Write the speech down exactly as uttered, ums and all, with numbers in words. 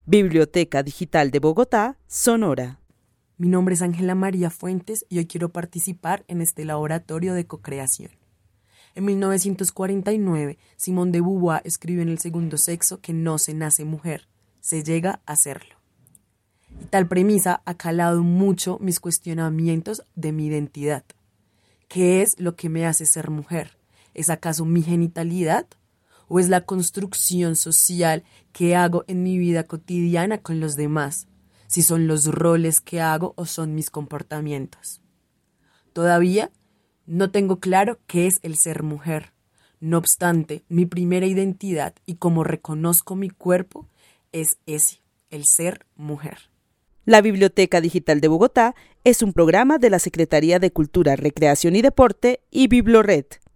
Biblioteca Digital de Bogotá, Sonora. Mi nombre es Ángela María Fuentes y hoy quiero participar en este laboratorio de cocreación. En mil novecientos cuarenta y nueve, Simone de Beauvoir escribió en El segundo sexo que no se nace mujer, se llega a serlo. Y tal premisa ha calado mucho mis cuestionamientos de mi identidad. ¿Qué es lo que me hace ser mujer? ¿Es acaso mi genitalidad? ¿O es la construcción social que hago en mi vida cotidiana con los demás? Si son los roles que hago o son mis comportamientos. Todavía no tengo claro qué es el ser mujer. No obstante, mi primera identidad y como reconozco mi cuerpo es ese, el ser mujer. La Biblioteca Digital de Bogotá es un programa de la Secretaría de Cultura, Recreación y Deporte y Biblored.